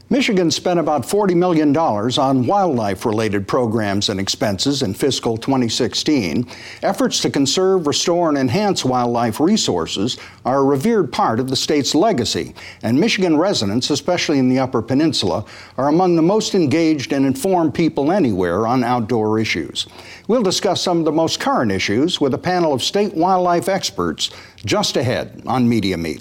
Michigan spent about $40 million on wildlife-related programs and expenses in fiscal 2016. Efforts to conserve, restore, and enhance wildlife resources are a revered part of the state's legacy, and Michigan residents, especially in the Upper Peninsula, are among the most engaged and informed people anywhere on outdoor issues. We'll discuss some of the most current issues with a panel of state wildlife experts just ahead on Media Meet.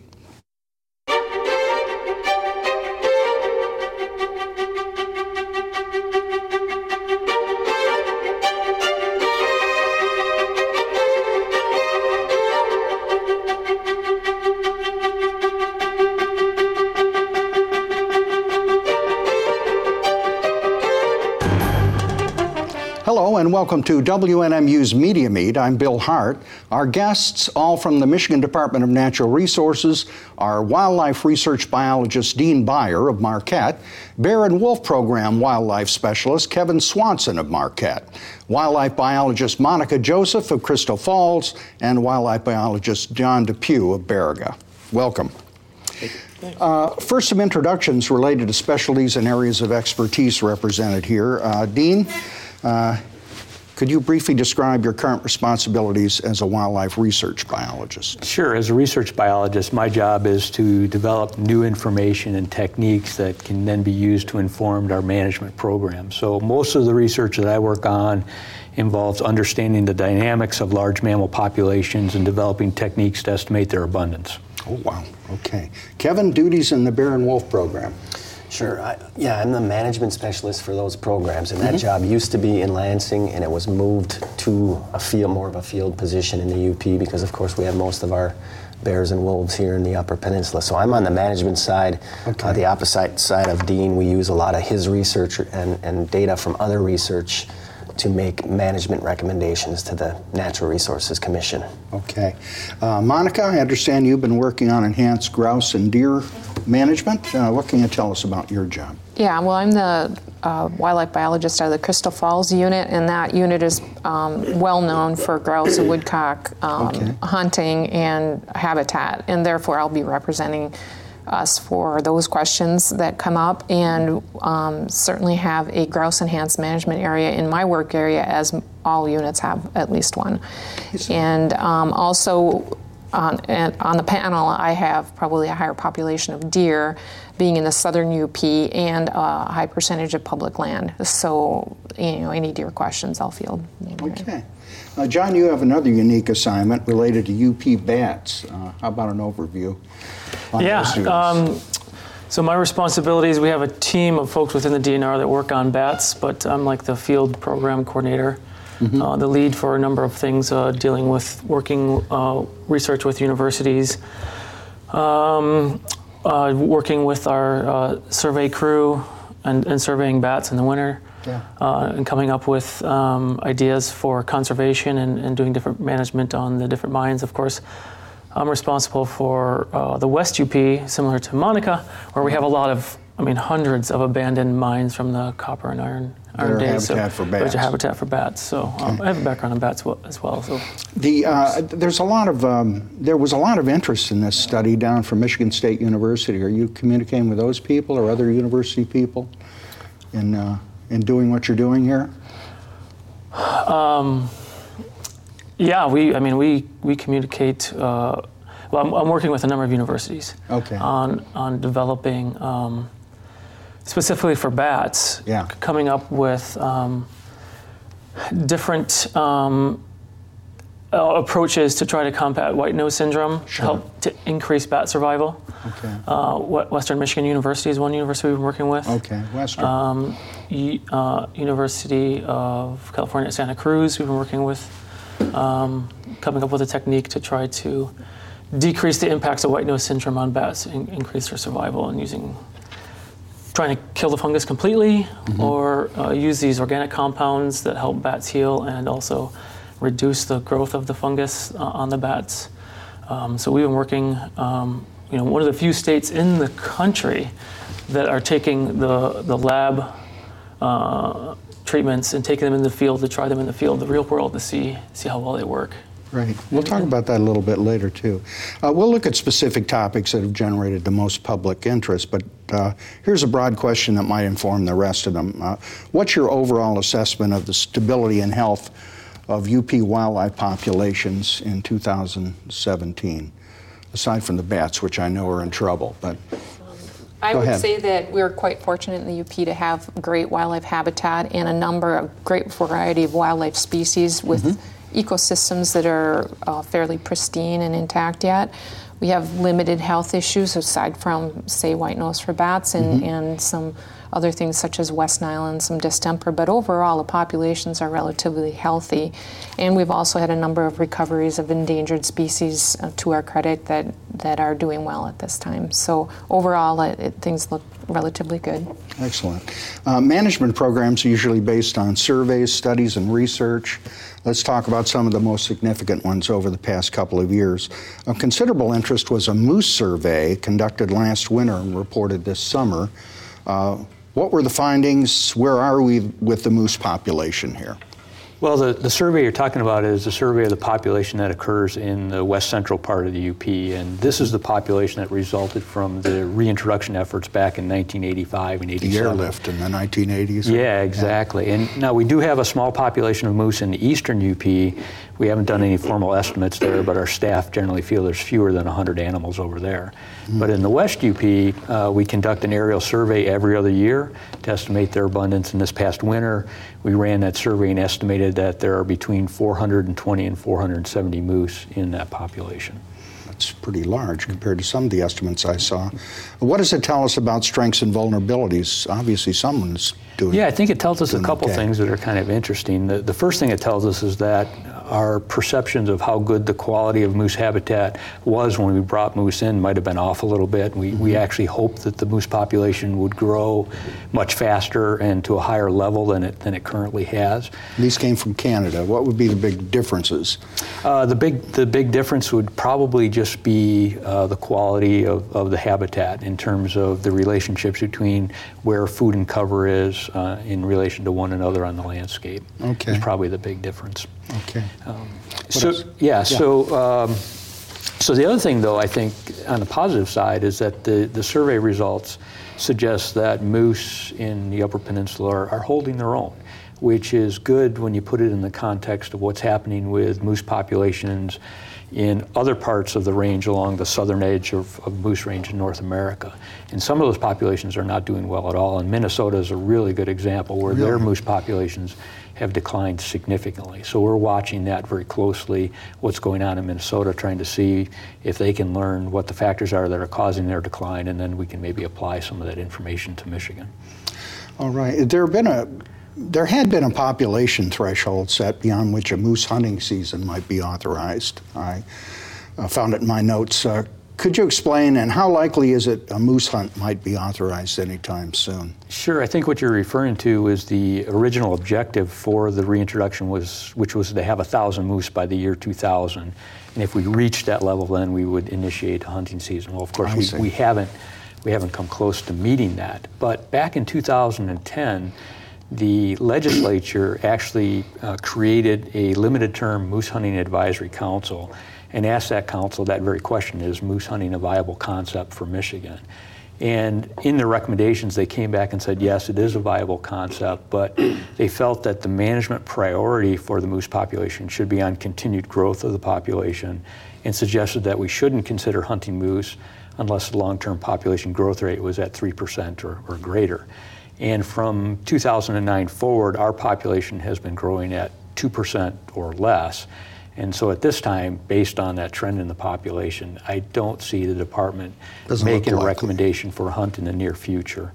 Hello and welcome to WNMU's Media Meet. I'm Bill Hart. Our guests, all from the Michigan Department of Natural Resources, are wildlife research biologist Dean Beyer of Marquette, Bear and Wolf Program wildlife specialist Kevin Swanson of Marquette, wildlife biologist Monica Joseph of Crystal Falls, and wildlife biologist John Depew of Baraga. Welcome. First, some introductions related to specialties and areas of expertise represented here. Dean, could you briefly describe your current responsibilities as a wildlife research biologist? Sure. As a research biologist, my job is to develop new information and techniques that can then be used to inform our management program. So most of the research that I work on involves understanding the dynamics of large mammal populations and developing techniques to estimate their abundance. Oh, wow. Okay. Kevin, duties in the Bear and Wolf Program. Sure. I'm the management specialist for those programs, and that job used to be in Lansing, and it was moved to more of a field position in the UP because, of course, we have most of our bears and wolves here in the Upper Peninsula. So I'm on the management side. Okay. The opposite side of Dean, we use a lot of his research and data from other research to make management recommendations to the Natural Resources Commission. Okay. Monica, I understand you've been working on enhanced grouse and deer management. What can you tell us about your job? Yeah, well, I'm the wildlife biologist out of the Crystal Falls unit, and that unit is well known for grouse and woodcock hunting and habitat, and therefore I'll be representing us for those questions that come up, and certainly have a grouse enhanced management area in my work area, as all units have at least one. And also on the panel, I have probably a higher population of deer, being in the southern UP, and a high percentage of public land. So, any deer questions I'll field. Okay. John, you have another unique assignment related to UP bats. How about an overview? So my responsibilities, we have a team of folks within the DNR that work on bats, but I'm like the field program coordinator, the lead for a number of things dealing with working research with universities, working with our survey crew and surveying bats in the winter. And coming up with ideas for conservation and doing different management on the different mines. Of course, I'm responsible for the West UP, similar to Monica, where we have a lot of, hundreds of abandoned mines from the copper and iron days. Habitat for bats. Habitat for bats. So I have a background in bats as well. So there was a lot of interest in this study down from Michigan State University. Are you communicating with those people or other university people in doing what you're doing here? We communicate. I'm working with a number of universities on developing, specifically for bats, coming up with different approaches to try to combat white nose syndrome, help to increase bat survival. Western Michigan University is one university we've been working with. Western. University of California at Santa Cruz, we've been working with, coming up with a technique to try to decrease the impacts of white nose syndrome on bats, increase their survival, and trying to kill the fungus completely, or use these organic compounds that help bats heal and also reduce the growth of the fungus on the bats. So we've been working, one of the few states in the country that are taking the lab treatments and taking them in the field to try them in the field, the real world, to see how well they work. Right. We'll talk about that a little bit later, too. We'll look at specific topics that have generated the most public interest, but here's a broad question that might inform the rest of them. What's your overall assessment of the stability and health of UP wildlife populations in 2017, aside from the bats, which I know are in trouble? But I would say that we're quite fortunate in the UP to have great wildlife habitat and a number of great variety of wildlife species with ecosystems that are fairly pristine and intact yet. We have limited health issues aside from, say, white nose for bats and some other things such as West Nile and some distemper, but overall the populations are relatively healthy. And we've also had a number of recoveries of endangered species, to our credit, that are doing well at this time. So overall things look relatively good. Excellent. Management programs are usually based on surveys, studies, and research. Let's talk about some of the most significant ones over the past couple of years. Of considerable interest was a moose survey conducted last winter and reported this summer. What were the findings? Where are we with the moose population here? Well, the survey you're talking about is a survey of the population that occurs in the west central part of the UP, and this is the population that resulted from the reintroduction efforts back in 1985 and 87. The airlift in the 1980s. Yeah, exactly. Yeah. And now we do have a small population of moose in the eastern UP. We haven't done any formal estimates there, but our staff generally feel there's fewer than 100 animals over there. But in the west UP, we conduct an aerial survey every other year to estimate their abundance. And this past winter, we ran that survey and estimated that there are between 420 and 470 moose in that population. That's pretty large compared to some of the estimates I saw. What does it tell us about strengths and vulnerabilities? Obviously, someone's doing. Yeah, I think it tells us a couple okay. things that are kind of interesting. The first thing it tells us is that our perceptions of how good the quality of moose habitat was when we brought moose in might have been off a little bit. We actually hoped that the moose population would grow much faster and to a higher level than it currently has. These came from Canada. What would be the big differences? The big difference would probably just be the quality of the habitat in terms of the relationships between where food and cover is in relation to one another on the landscape. Okay. Is probably the big difference. Okay. So the other thing, though, I think on the positive side is that the survey results suggest that moose in the Upper Peninsula are holding their own, which is good when you put it in the context of what's happening with moose populations in other parts of the range along the southern edge of moose range in North America. And some of those populations are not doing well at all, and Minnesota is a really good example where their moose populations have declined significantly. So we're watching that very closely, what's going on in Minnesota, trying to see if they can learn what the factors are that are causing their decline, and then we can maybe apply some of that information to Michigan. All right. There had been a population threshold set beyond which a moose hunting season might be authorized. I found it in my notes. Could you explain, and how likely is it a moose hunt might be authorized anytime soon? Sure. I think what you're referring to is the original objective for the reintroduction, which was to have 1,000 moose by the year 2000. And if we reached that level, then we would initiate a hunting season. Well, of course, we haven't come close to meeting that. But back in 2010, the legislature actually created a limited-term moose hunting advisory council and asked that council that very question: is moose hunting a viable concept for Michigan? And in their recommendations, they came back and said, yes, it is a viable concept, but they felt that the management priority for the moose population should be on continued growth of the population, and suggested that we shouldn't consider hunting moose unless the long-term population growth rate was at 3% or greater. And from 2009 forward, our population has been growing at 2% or less. And so at this time, based on that trend in the population, I don't see the department making a recommendation for a hunt in the near future.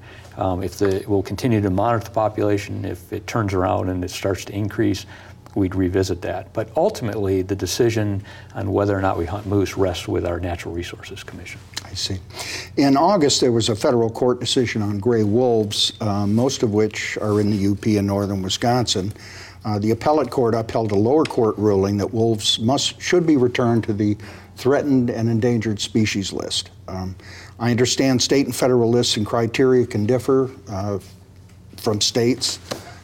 We'll continue to monitor the population. If it turns around and it starts to increase, we'd revisit that. But ultimately, the decision on whether or not we hunt moose rests with our Natural Resources Commission. I see. In August, there was a federal court decision on gray wolves, most of which are in the UP in northern Wisconsin. The appellate court upheld a lower court ruling that wolves should be returned to the threatened and endangered species list. I understand state and federal lists and criteria can differ from states,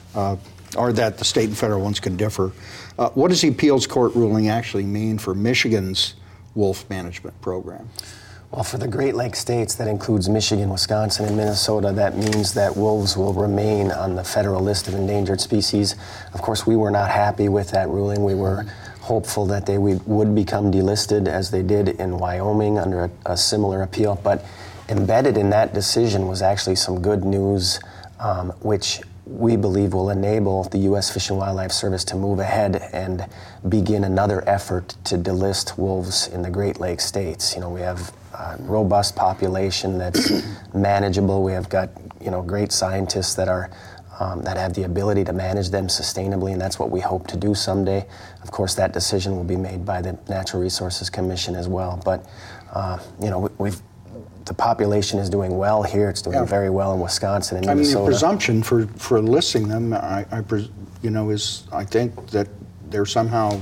or that the state and federal ones can differ. What does the appeals court ruling actually mean for Michigan's wolf management program? Well, for the Great Lakes states, that includes Michigan, Wisconsin, and Minnesota, that means that wolves will remain on the federal list of endangered species. Of course, we were not happy with that ruling. We were hopeful that they would become delisted, as they did in Wyoming under a similar appeal. But embedded in that decision was actually some good news, which we believe will enable the U.S. Fish and Wildlife Service to move ahead and begin another effort to delist wolves in the Great Lakes states. You know, we have a robust population that's manageable. We have got, you know, great scientists that are that have the ability to manage them sustainably, and that's what we hope to do someday. Of course, that decision will be made by the Natural Resources Commission as well. But you know, the population is doing well here. It's doing very well in Wisconsin and Minnesota. I mean, the presumption for listing them, you know, is I think that they're somehow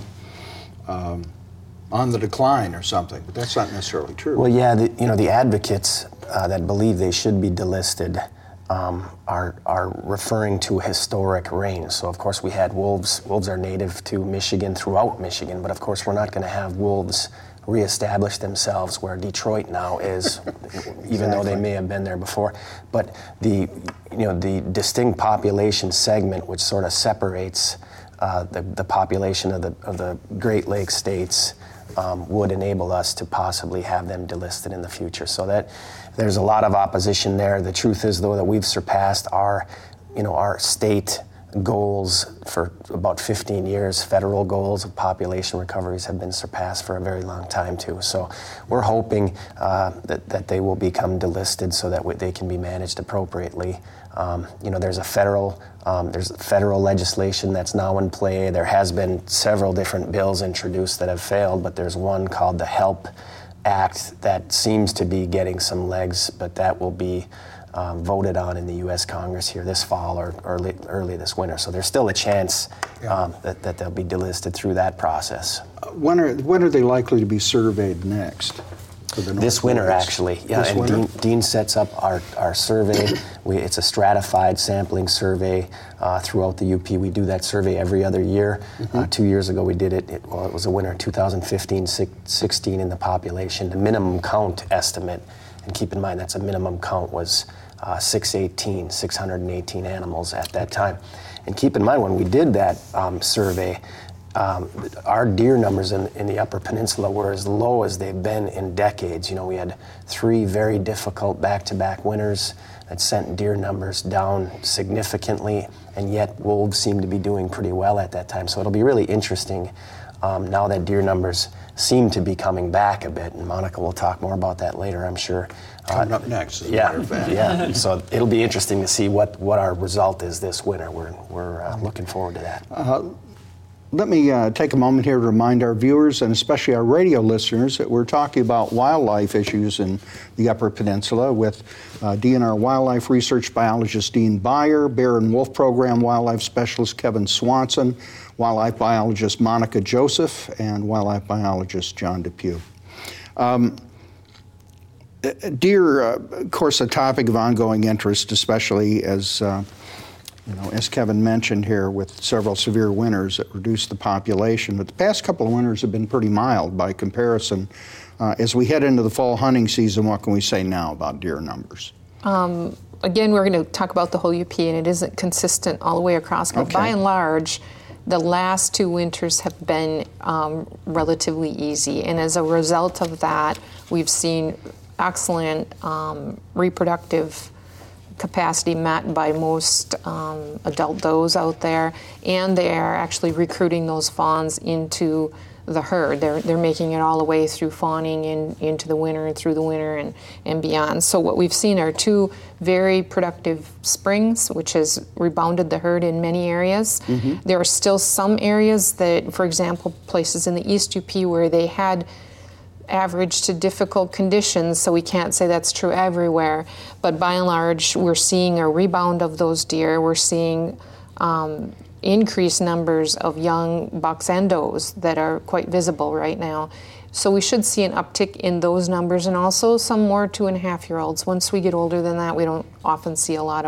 on the decline or something, but that's not necessarily true. Well, yeah, you know, the advocates that believe they should be delisted are referring to historic range. So, of course, we had wolves. Wolves are native to Michigan, throughout Michigan, but of course, we're not going to have wolves reestablish themselves where Detroit now is, even though they may have been there before. But the distinct population segment, which sort of separates the population of the Great Lakes states, would enable us to possibly have them delisted in the future. So that there's a lot of opposition there. The truth is, though, that we've surpassed our state goals for about 15 years. Federal goals of population recoveries have been surpassed for a very long time too. So we're hoping that they will become delisted so that they can be managed appropriately. There's federal legislation that's now in play. There has been several different bills introduced that have failed, but there's one called the HELP Act that seems to be getting some legs, but that will be voted on in the U.S. Congress here this fall or early this winter. So there's still a chance that they'll be delisted through that process. When are they likely to be surveyed next? This winter, actually. Yeah, this and winter? Dean sets up our survey. It's a stratified sampling survey throughout the UP. We do that survey every other year. 2 years ago we did it. It was a winter 2015-16 in the population. The minimum count estimate, and keep in mind that's a minimum count, was 618 animals at that time. And keep in mind, when we did that survey, our deer numbers in the Upper Peninsula were as low as they've been in decades. You know, we had 3 very difficult back-to-back winters that sent deer numbers down significantly, and yet wolves seem to be doing pretty well at that time. So it'll be really interesting now that deer numbers seem to be coming back a bit, and Monica will talk more about that later, I'm sure. Coming up next, as a matter of fact. Yeah. So it'll be interesting to see what our result is this winter. We're looking forward to that. Let me take a moment here to remind our viewers, and especially our radio listeners, that we're talking about wildlife issues in the Upper Peninsula with DNR Wildlife Research Biologist Dean Beyer, Bear and Wolf Program Wildlife Specialist Kevin Swanson, Wildlife Biologist Monica Joseph, and Wildlife Biologist John Depew. Deer, of course, a topic of ongoing interest, especially as Kevin mentioned here, with several severe winters that reduced the population. But the past couple of winters have been pretty mild by comparison. As we head into the fall hunting season, what can we say now about deer numbers? Again, we're going to talk about the whole UP, and it isn't consistent all the way across. But by and large, the last 2 winters have been relatively easy. And as a result of that, we've seen excellent reproductive capacity met by most adult does out there, and they are actually recruiting those fawns into the herd. They're making it all the way through fawning into the winter and through the winter and beyond. So what we've seen are 2 very productive springs, which has rebounded the herd in many areas. There are still some areas that, for example, places in the East UP where they had average to difficult conditions, so we can't say that's true everywhere. But by and large, we're seeing a rebound of those deer. We're seeing increased numbers of young bucks and does that are quite visible right now. So we should see an uptick in those numbers, and also some more 2.5-year-olds. Once we get older than that, we don't often see a lot of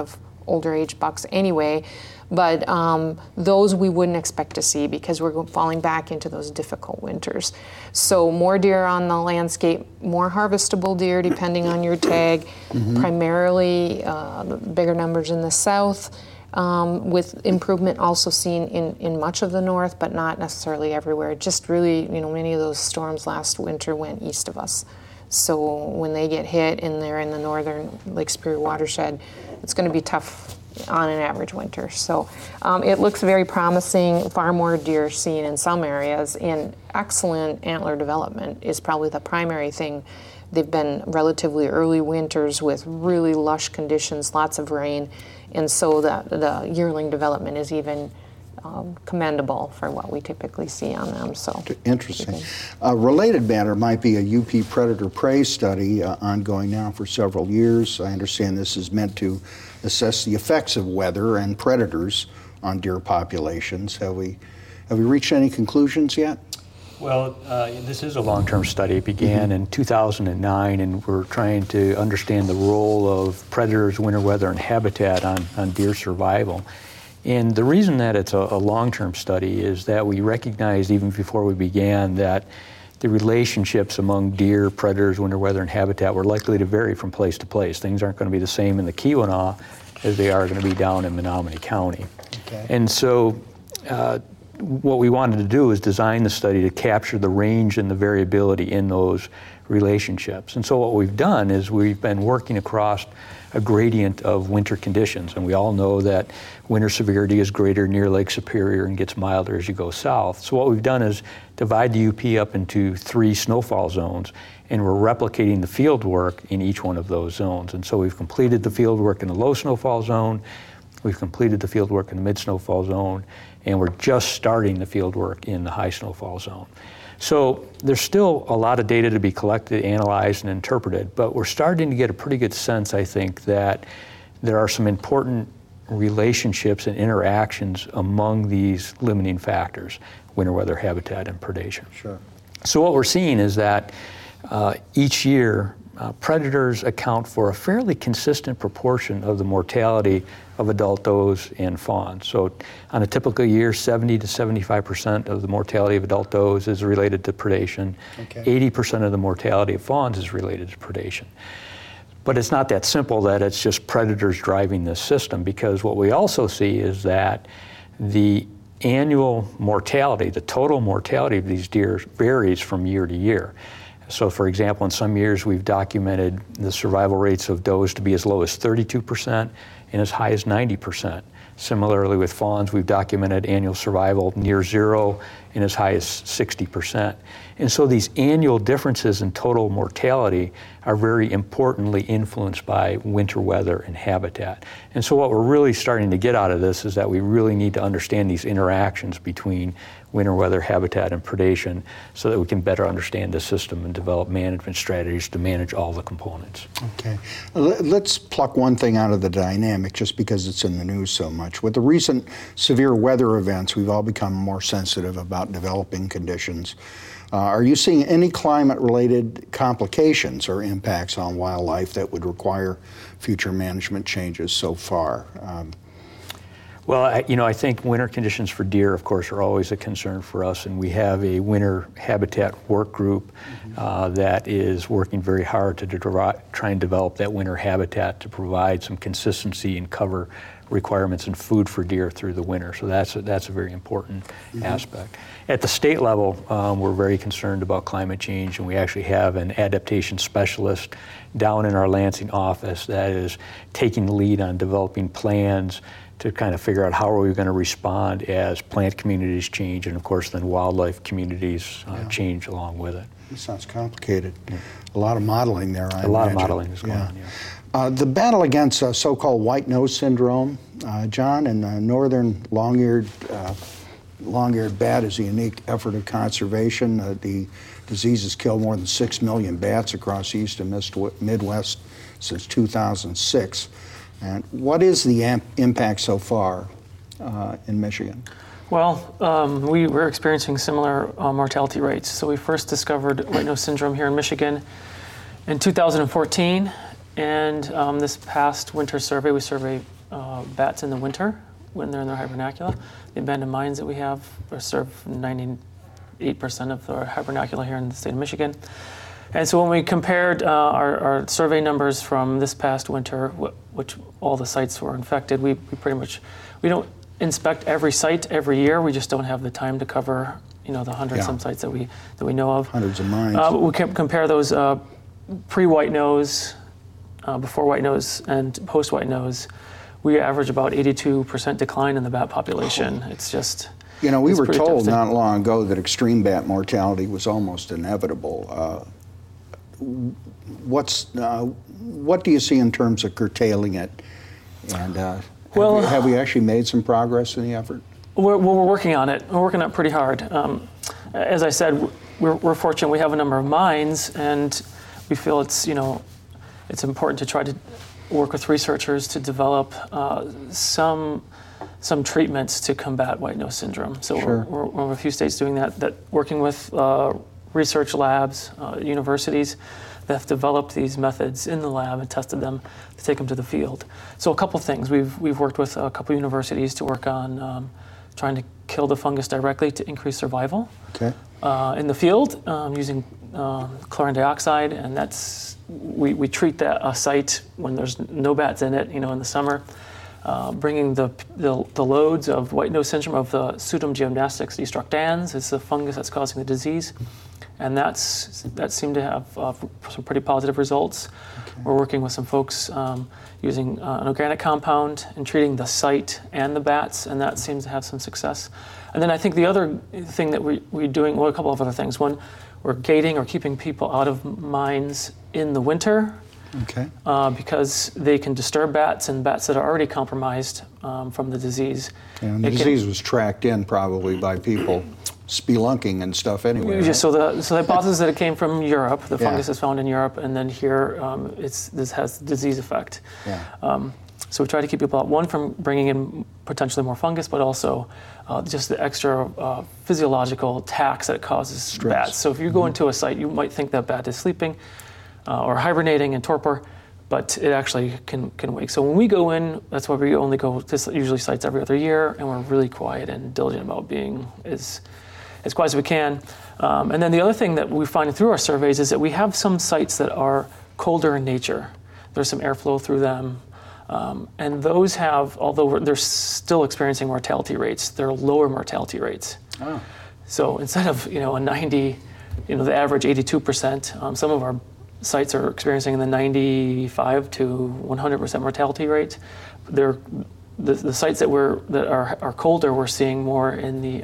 older age bucks anyway. But those we wouldn't expect to see because we're falling back into those difficult winters. So more deer on the landscape, more harvestable deer depending on your tag, primarily bigger numbers in the south, with improvement also seen in much of the north, but not necessarily everywhere. Just really, many of those storms last winter went east of us. So when they get hit and they're in the northern Lake Superior watershed, it's going to be tough on an average winter. So it looks very promising. Far more deer seen in some areas, and excellent antler development is probably the primary thing. They've been relatively early winters with really lush conditions, lots of rain, and so the yearling development is even commendable for what we typically see on them. So interesting. A related matter might be a UP predator prey study ongoing now for several years. I understand this is meant to assess the effects of weather and predators on deer populations. Have we reached any conclusions yet? Well, this is a long-term study. It began in 2009, and we're trying to understand the role of predators, winter weather, and habitat on deer survival. And the reason that it's a long-term study is that we recognized even before we began that the relationships among deer, predators, winter weather, and habitat were likely to vary from place to place. Things aren't going to be the same in the Keweenaw as they are going to be down in Menominee County. Okay. And so what we wanted to do is design the study to capture the range and the variability in those relationships. And so what we've done is we've been working across a gradient of winter conditions, and we all know that winter severity is greater near Lake Superior and gets milder as you go south. So what we've done is divide the UP up into 3 snowfall zones, and we're replicating the field work in each one of those zones. And so we've completed the field work in the low snowfall zone, we've completed the field work in the mid snowfall zone, and we're just starting the field work in the high snowfall zone. So there's still a lot of data to be collected, analyzed, and interpreted, but we're starting to get a pretty good sense, I think, that there are some important relationships and interactions among these limiting factors: winter weather, habitat, and predation. Sure. So what we're seeing is that each year, predators account for a fairly consistent proportion of the mortality of adult does and fawns. So on a typical year, 70 to 75% of the mortality of adult does is related to predation. Okay. 80% of the mortality of fawns is related to predation. But it's not that simple that it's just predators driving this system, because what we also see is that the annual mortality, the total mortality of these deer varies from year to year. So for example, in some years we've documented the survival rates of does to be as low as 32% and as high as 90%. Similarly with fawns, we've documented annual survival near zero and as high as 60%. And so these annual differences in total mortality are very importantly influenced by winter weather and habitat. And so what we're really starting to get out of this is that we really need to understand these interactions between winter weather, habitat, and predation so that we can better understand the system and develop management strategies to manage all the components. Okay. Let's pluck one thing out of the dynamic just because it's in the news so much. With the recent severe weather events, we've all become more sensitive about developing conditions. Are you seeing any climate-related complications or impacts on wildlife that would require future management changes so far? Well, I think winter conditions for deer, of course, are always a concern for us, and we have a winter habitat work group that is working very hard to try and develop that winter habitat to provide some consistency and cover requirements and food for deer through the winter. So that's a very important aspect. At the state level, we're very concerned about climate change, and we actually have an adaptation specialist down in our Lansing office that is taking the lead on developing plans to kind of figure out how are we going to respond as plant communities change, and of course then wildlife communities change along with it. It sounds complicated. A lot of modeling there, I A lot imagine. of modeling is going on, yeah. The battle against so-called white nose syndrome, John, and northern long-eared bat is a unique effort of conservation. The disease has killed more than 6 million bats across the East and Midwest since 2006. And what is the impact so far in Michigan? Well, we were experiencing similar mortality rates. So we first discovered white nose syndrome here in Michigan in 2014. And this past winter survey, we surveyed bats in the winter when they're in their hibernacula. The abandoned mines that we have serve 98% of the hibernacula here in the state of Michigan. And so when we compared our survey numbers from this past winter, which all the sites were infected, we don't inspect every site every year. We just don't have the time to cover the hundred some sites that we know of. Hundreds of mines. We can compare those pre-white nose, before white nose, and post-white nose. We average about 82% decline in the bat population. It's just we were told devastating. not long ago that extreme bat mortality was almost inevitable. What do you see in terms of curtailing it? And have we actually made some progress in the effort? We're working on it. We're working on it pretty hard. As I said, we're fortunate we have a number of mines, and we feel it's important to try to work with researchers to develop some treatments to combat white nose syndrome. So Sure. we're one of a few states doing that working with research labs, universities that have developed these methods in the lab and tested them to take them to the field. So a couple things. We've worked with a couple universities to work on trying to kill the fungus directly to increase survival in the field using chlorine dioxide, and we treat a site when there's no bats in it, in the summer, bringing the loads of white nose syndrome of the Pseudomgeomnastis destructans is the fungus that's causing the disease, and that seemed to have some pretty positive results. We're working with some folks using an organic compound and treating the site and the bats, and that seems to have some success. And then I think the other thing that we're doing, a couple of other things. One, we're gating or keeping people out of mines in the winter because they can disturb bats, and bats that are already compromised from the disease. And the disease was tracked in probably by people spelunking and stuff anyway. Right? So the hypothesis that it came from Europe, the fungus is found in Europe, and then here this has disease effect. So we try to keep people out, one, from bringing in potentially more fungus, but also just the extra physiological tax that it causes Stress. bats. So if you go into a site, you might think that bat is sleeping or hibernating in torpor, but it actually can wake. So when we go in, that's why we only go to usually sites every other year, and we're really quiet and diligent about being as quiet as we can. And then the other thing that we find through our surveys is that we have some sites that are colder in nature. There's some airflow through them. And those have, although they're still experiencing mortality rates, they're lower mortality rates. Oh. So instead of a 90, the average 82%, some of our sites are experiencing in the 95 to 100% mortality rate. The sites that are colder, we're seeing more in the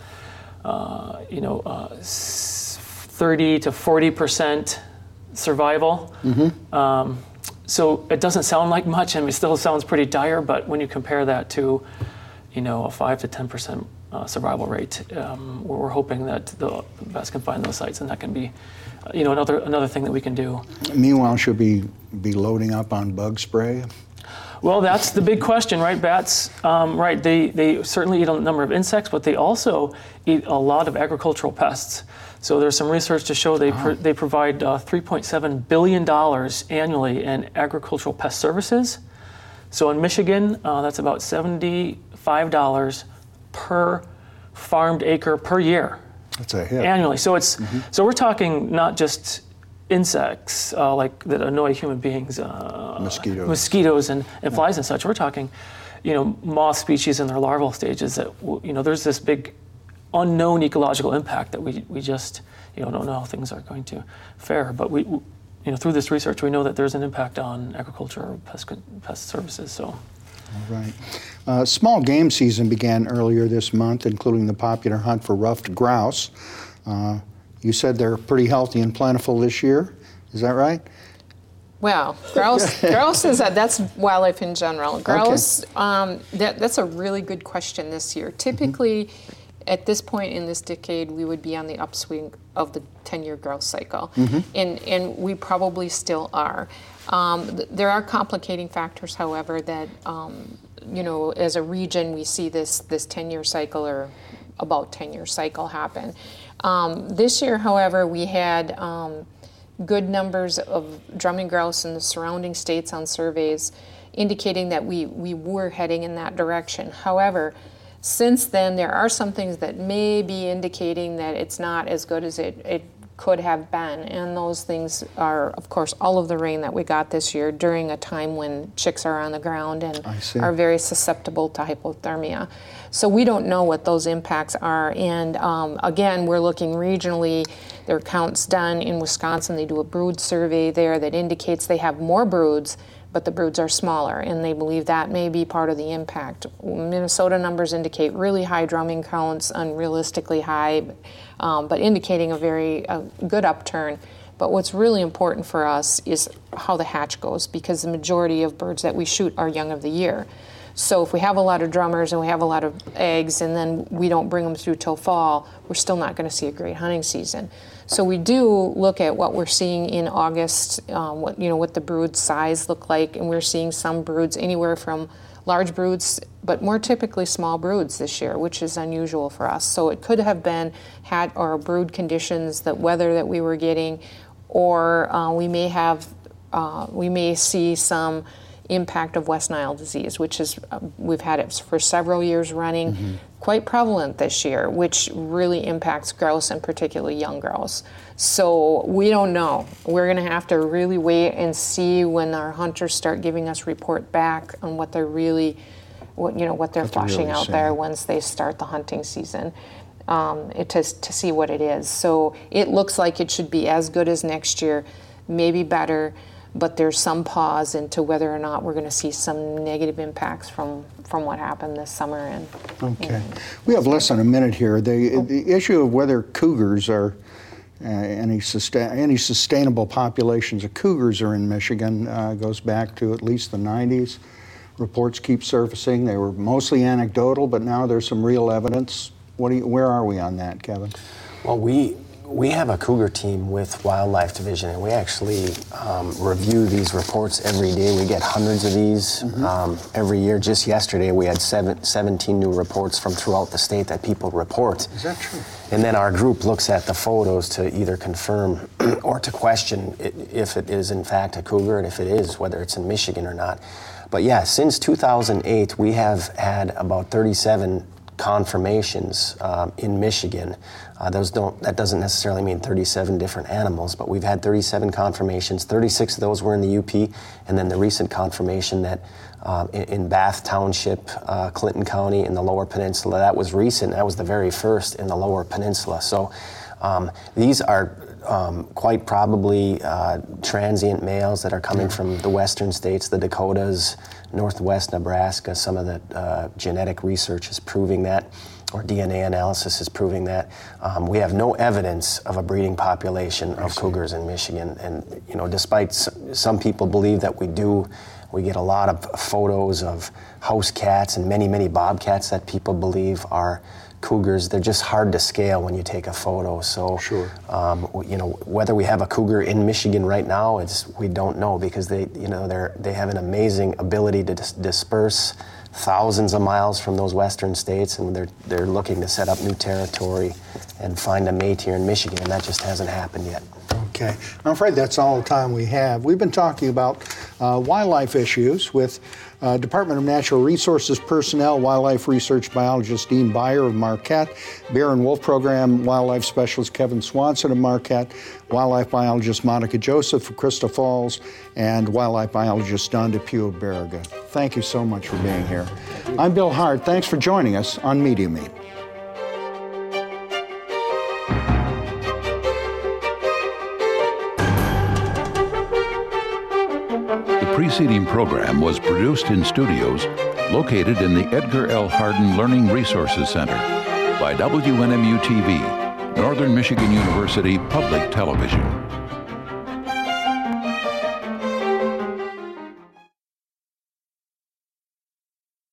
30 to 40% survival. Mm-hmm. So it doesn't sound like much, and it still sounds pretty dire, but when you compare that to, a 5 to 10% survival rate, we're hoping that the bats can find those sites, and that can be, another thing that we can do. Meanwhile, should we be loading up on bug spray? Well, that's the big question, right? Bats, they certainly eat a number of insects, but they also eat a lot of agricultural pests. So there's some research to show they provide $3.7 billion annually in agricultural pest services. So in Michigan, that's about $75 per farmed acre per year. That's a hit. Annually. So so we're talking not just insects that annoy human beings, mosquitoes and flies and such. We're talking, moth species in their larval stages that, there's this big unknown ecological impact that we just, don't know how things are going to fare. But we through this research, we know that there's an impact on agriculture or pest services. So. All right. Small game season began earlier this month, including the popular hunt for ruffed grouse. You said they're pretty healthy and plentiful this year. Is that right? Well, grouse that's wildlife in general. Grouse, that's a really good question this year. Typically, at this point in this decade, we would be on the upswing of the 10-year growth cycle, and we probably still are. There are complicating factors, however, that as a region we see this 10-year cycle or about 10-year cycle happen. This year, however, we had good numbers of drumming grouse in the surrounding states on surveys, indicating that we were heading in that direction. However, since then, there are some things that may be indicating that it's not as good as it could have been, and those things are, of course, all of the rain that we got this year during a time when chicks are on the ground and are very susceptible to hypothermia. So we don't know what those impacts are, and again, we're looking regionally. There are counts done in Wisconsin. They do a brood survey there that indicates they have more broods, but the broods are smaller, and they believe that may be part of the impact. Minnesota numbers indicate really high drumming counts, unrealistically high, but indicating a very good upturn. But what's really important for us is how the hatch goes, because the majority of birds that we shoot are young of the year. So if we have a lot of drummers and we have a lot of eggs and then we don't bring them through till fall, we're still not going to see a great hunting season. So we do look at what we're seeing in August, what the brood size look like, and we're seeing some broods anywhere from large broods, but more typically small broods this year, which is unusual for us. So it could have been brood conditions, the weather that we were getting, or we may see some impact of West Nile disease, which is we've had it for several years running, quite prevalent this year, which really impacts grouse and particularly young grouse. So we don't know. We're going to have to really wait and see when our hunters start giving us report back on what they're really, what they're flushing out there once they start the hunting season. To see what it is. So it looks like it should be as good as next year, maybe better, but there's some pause into whether or not we're going to see some negative impacts from what happened this summer. Okay. We have less than a minute here. The issue of whether cougars are any sustainable populations of cougars are in Michigan goes back to at least the 90s. Reports keep surfacing. They were mostly anecdotal, but now there's some real evidence. Where are we on that, Kevin? Well, we have a cougar team with Wildlife Division, and we actually review these reports every day. We get hundreds of these every year. Just yesterday, we had 17 new reports from throughout the state that people report. Is that true? And then our group looks at the photos to either confirm or to question if it is in fact a cougar, and if it is, whether it's in Michigan or not. But yeah, since 2008, we have had about 37 confirmations in Michigan. That doesn't necessarily mean 37 different animals, but we've had 37 confirmations. 36 of those were in the UP, and then the recent confirmation that in Bath Township, Clinton County, in the Lower Peninsula, that was recent. That was the very first in the Lower Peninsula. So these are quite probably transient males that are coming from the western states, the Dakotas, northwest Nebraska. Some of the genetic research is proving that, or DNA analysis is proving that. We have no evidence of a breeding population of cougars in Michigan, and despite some people believe that we do, we get a lot of photos of house cats and many bobcats that people believe are cougars. They're just hard to scale when you take a photo. So, whether we have a cougar in Michigan right now, we don't know, because they have an amazing ability to disperse thousands of miles from those western states, and they're looking to set up new territory and find a mate here in Michigan, and that just hasn't happened yet. Okay, I'm afraid that's all the time we have. We've been talking about wildlife issues with Department of Natural Resources personnel, wildlife research biologist Dean Beyer of Marquette, Bear and Wolf Program wildlife specialist Kevin Swanson of Marquette, wildlife biologist Monica Joseph of Crystal Falls, and wildlife biologist Don Depew of Baraga. Thank you so much for being here. I'm Bill Hart. Thanks for joining us on Media Meet. The preceding program was produced in studios located in the Edgar L. Hardin Learning Resources Center by WNMU-TV, Northern Michigan University Public Television.